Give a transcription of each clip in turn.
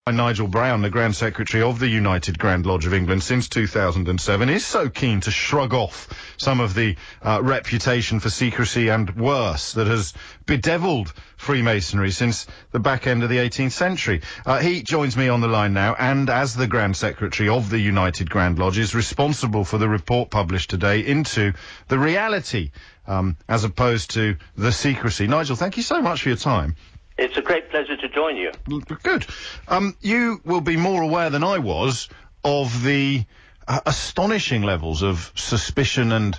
Nigel Brown, the Grand Secretary of the United Grand Lodge of England since 2007, is so keen to shrug off some of the reputation for secrecy and worse that has bedevilled Freemasonry since the back end of the 18th century. He joins me on the line now, and as the Grand Secretary of the United Grand Lodge is responsible for the report published today into the reality as opposed to the secrecy. Nigel, thank you so much for your time. It's a great pleasure to join you. Good. You will be more aware than I was of the astonishing levels of suspicion and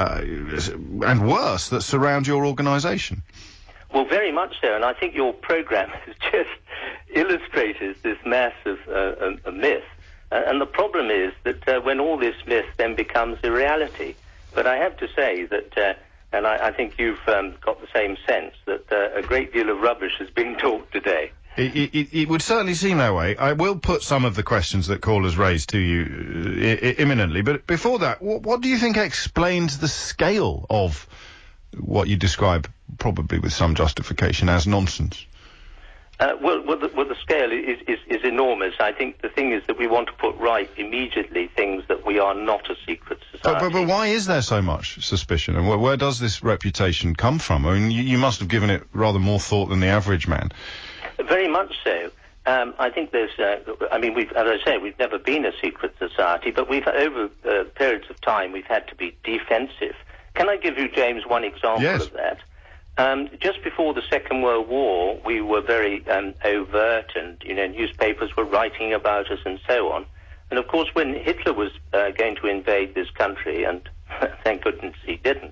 worse that surround your organisation. Well, very much so, and I think your programme has just illustrated this mass of a myth. And the problem is that when all this myth then becomes a reality. But I have to say that... and I think you've got the same sense that a great deal of rubbish has been talked today. It would certainly seem that way. I will put some of the questions that callers raised to you imminently, but before that, what do you think explains the scale of what you describe, probably with some justification, as nonsense? Well, the scale is enormous. I think the thing is that we want to put right immediately things that we are not a secret society. But why is there so much suspicion, and where does this reputation come from? I mean, you must have given it rather more thought than the average man. Very much so. I think there's... as I say, we've never been a secret society, but we've, over periods of time, we've had to be defensive. Can I give you, James, one example of that? Just before the Second World War, we were very overt, and newspapers were writing about us and so on. And of course, when Hitler was going to invade this country, and thank goodness he didn't,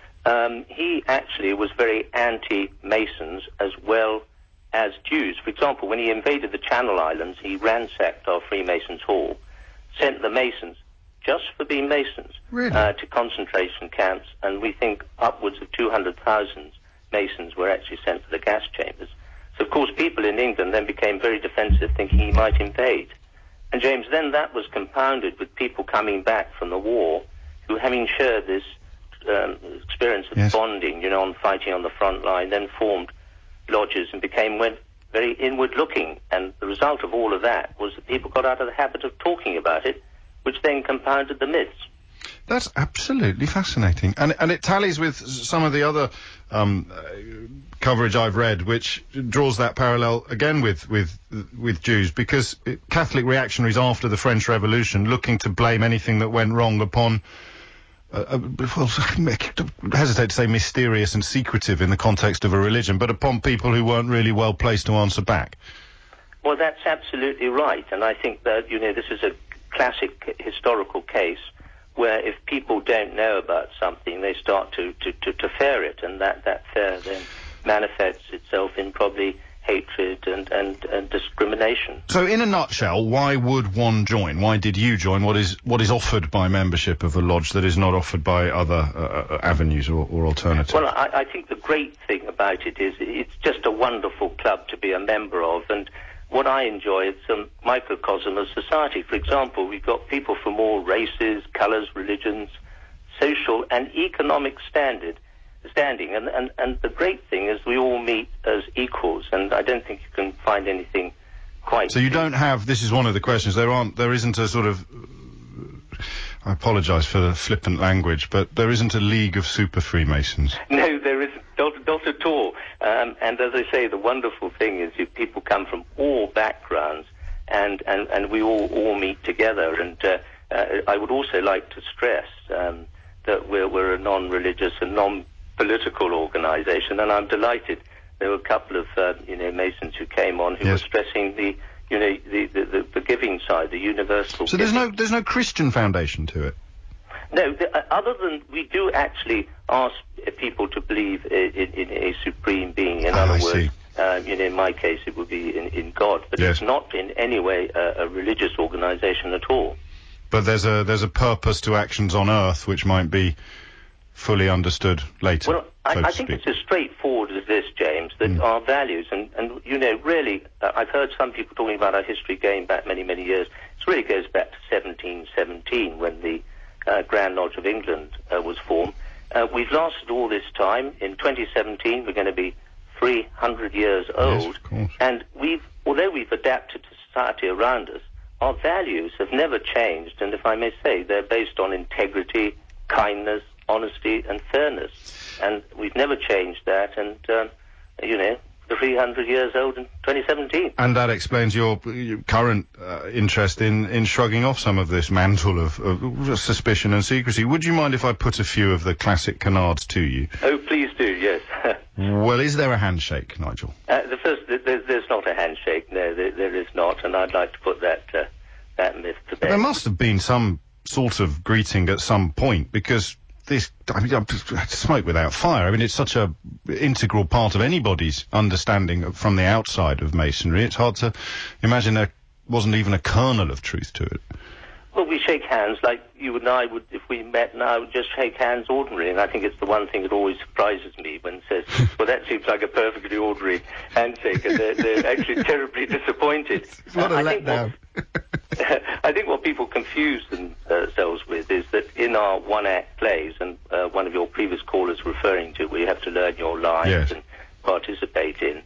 he actually was very anti-Masons as well as Jews. For example, when he invaded the Channel Islands, he ransacked our Freemasons' Hall, sent the Masons, just for being Masons, to concentration camps, and we think upwards of 200,000 Masons were actually sent to the gas chambers. So, of course, people in England then became very defensive, thinking he might invade. And, James, then that was compounded with people coming back from the war who, having shared this experience of bonding, on fighting on the front line, then formed lodges and went very inward-looking. And the result of all of that was that people got out of the habit of talking about it, which then compounded the myths. That's absolutely fascinating. And it tallies with some of the other coverage I've read, which draws that parallel again with Jews, because Catholic reactionaries after the French Revolution, looking to blame anything that went wrong upon, I hesitate to say mysterious and secretive in the context of a religion, but upon people who weren't really well placed to answer back. Well, that's absolutely right, and I think that, this is a classic historical case where if people don't know about something, they start to fear it, and that fear then manifests itself in probably hatred and discrimination. So in a nutshell, why would one join? Why did you join? What is offered by membership of a lodge that is not offered by other avenues or alternatives? Well, I think the great thing about it is it's just a wonderful club to be a member of, and what I enjoy is a microcosm of society. For example, we've got people from all races, colours, religions, social and economic standing. And the great thing is we all meet as equals, and I don't think you can find anything quite... So you don't have... This is one of the questions. There isn't a sort of... I apologise for the flippant language, but there isn't a league of super Freemasons. No, there isn't. Not at all. And as I say, the wonderful thing is people come from all backgrounds, and we all meet together. And I would also like to stress that we're a non-religious and non-political organisation, and I'm delighted. There were a couple of Masons who came on who were stressing the giving side, the universal. So there's no Christian foundation to it. No, other than we do actually ask people to believe in a supreme being. In other words, in my case, it would be in God, but it's not in any way a religious organisation at all. But there's a purpose to actions on Earth which might be fully understood later. Well, I think it's as straightforward as this, James, that our values, and really, I've heard some people talking about our history going back many, many years. It really goes back to 1717 when the Grand Lodge of England was formed. We've lasted all this time. In 2017, we're going to be 300 years Yes, old. of course. And although we've adapted to society around us, our values have never changed. And if I may say, they're based on integrity, kindness, honesty, and fairness. And we've never changed that. And, 300 years old in 2017. And that explains your current interest in shrugging off some of this mantle of suspicion and secrecy. Would you mind if I put a few of the classic canards to you? Oh, please do, yes. Well, is there a handshake, Nigel? There's not a handshake. No, there is not, and I'd like to put that myth to bed. There must have been some sort of greeting at some point, because smoke without fire. I mean, it's such a integral part of anybody's understanding from the outside of masonry. It's hard to imagine there wasn't even a kernel of truth to it. Well, we shake hands like you and I would if we met now, just shake hands ordinarily, and I think it's the one thing that always surprises me when it says, well, that seems like a perfectly ordinary handshake, and they're actually terribly disappointed. It's not a letdown. I think what people confuse themselves with is that in our one-act plays, and one of your previous callers referring to, where you have to learn your lines Yes. and participate in,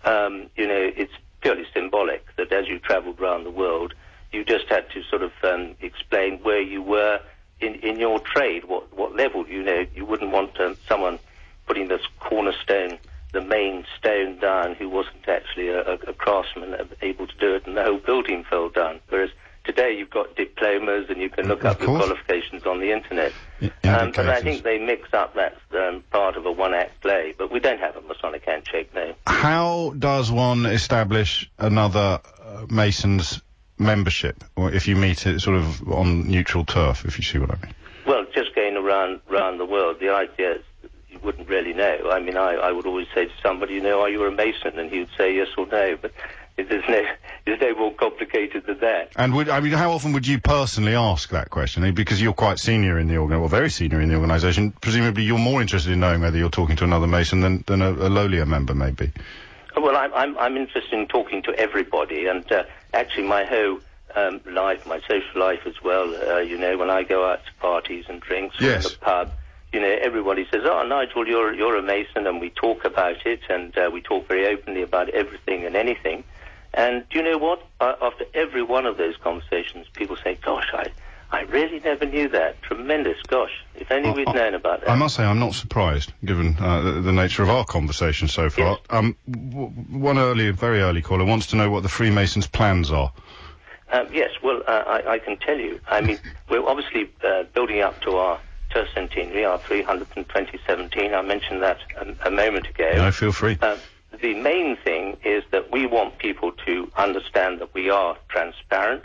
it's purely symbolic, that as you travelled around the world, you just had to sort of explain where you were in your trade, what level. You wouldn't want someone putting this cornerstone, the main stone down, who wasn't actually a craftsman able to do it, and the whole building fell down. Whereas today you've got diplomas and you can look up your qualifications on the internet. And I think they mix up that part of a one-act play, but we don't have a Masonic handshake, no. How does one establish another Mason's membership, or if you meet it sort of on neutral turf, if you see what I mean? Well, just going around the world, the idea is you wouldn't really know. I mean, I would always say to somebody, are you a Mason? And he would say yes or no, but there's no more complicated than that. And how often would you personally ask that question? Because you're quite senior in the very senior in the organisation. Presumably you're more interested in knowing whether you're talking to another Mason than a lowlier member, maybe. Well, I'm interested in talking to everybody, and actually my whole life, my social life as well, when I go out to parties and drinks or in the pub, everybody says, oh, Nigel, you're a Mason, and we talk about it, and we talk very openly about everything and anything. And do you know what? After every one of those conversations, people say, gosh, I really never knew that. Tremendous, gosh. If only we'd known about that. I must say I'm not surprised, given the nature of our conversation so far. Yes. One very early caller wants to know what the Freemasons' plans are. Yes, well, I can tell you. I mean, we're obviously building up to our tercentenary, our 300th in 2017. I mentioned that a moment ago. No, feel free. The main thing is that we want people to understand that we are transparent.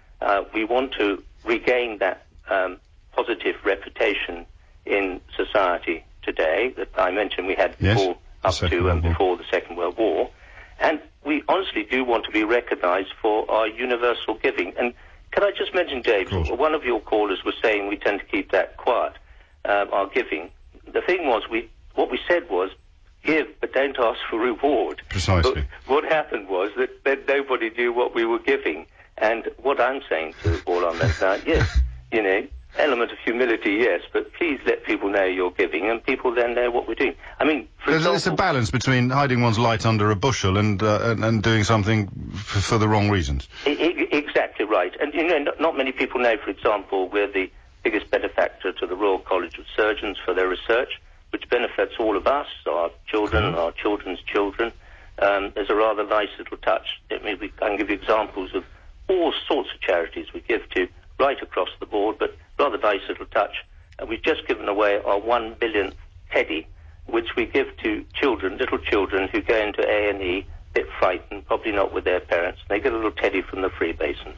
We want to regain that positive reputation in society today that I mentioned we had before, before the Second World War. And we honestly do want to be recognised for our universal giving. And can I just mention, James, one of your callers was saying we tend to keep that quiet, our giving. The thing was, what we said was, give, but don't ask for reward. Precisely. But what happened was that nobody knew what we were giving. And what I'm saying to all on that side, yes, element of humility, yes, but please let people know you're giving, and people then know what we're doing. I mean, there's a balance between hiding one's light under a bushel and doing something for the wrong reasons. Exactly right. And, not many people know, for example, we're the biggest benefactor to the Royal College of Surgeons for their research, which benefits all of us, our children, and our children's children. There's a rather nice little touch. I can give you examples of all sorts of charities we give to right across the board, but rather nice little touch. We've just given away our 1 millionth teddy, which we give to little children who go into A&E, a bit frightened, probably not with their parents. They get a little teddy from the Freemasons.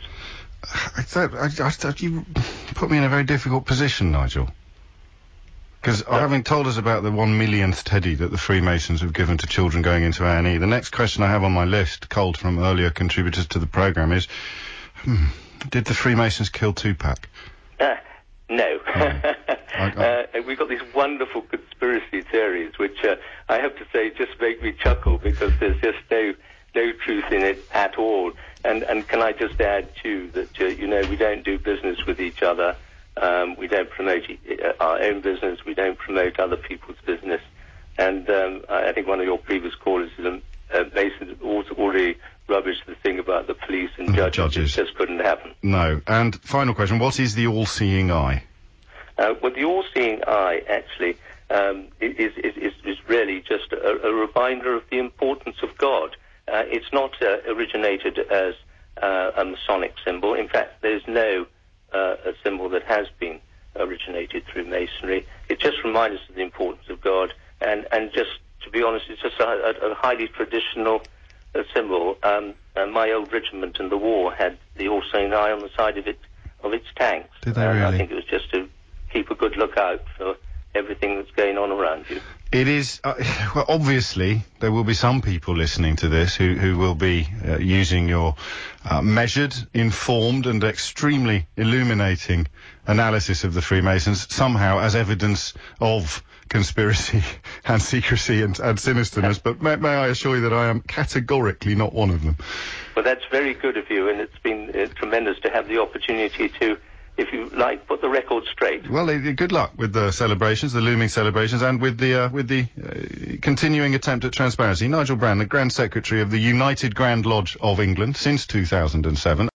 You put me in a very difficult position, Nigel. Because having told us about the 1 millionth teddy that the Freemasons have given to children going into A&E, the next question I have on my list, culled from earlier contributors to the programme, is, did the Freemasons kill Tupac? No. We've got these wonderful conspiracy theories, which I have to say just make me chuckle, because there's just no truth in it at all. And can I just add, too, that, we don't do business with each other. We don't promote our own business. We don't promote other people's business. And I think one of your previous callers, Mason, already rubbished the thing about the police and judges. It just couldn't happen. No. And final question, what is the all-seeing eye? Well, the all-seeing eye, actually, is really just a reminder of the importance of God. It's not originated as a Masonic symbol. In fact, there's no a symbol that has been originated through Masonry. It just reminds us of the importance of God, and just, to be honest, it's just a highly traditional symbol. My old regiment in the war had the all-seeing eye on the side of its tanks. Did they really? I think it was just to keep a good lookout for everything that's going on around you. It is, well, obviously, there will be some people listening to this who will be using your measured, informed and extremely illuminating analysis of the Freemasons somehow as evidence of conspiracy and secrecy and sinisterness, but may I assure you that I am categorically not one of them. Well, that's very good of you, and it's been tremendous to have the opportunity to, if you like, put the record straight. Well, good luck with the celebrations, the looming celebrations, and with the continuing attempt at transparency. Nigel Brand, the Grand Secretary of the United Grand Lodge of England since 2007.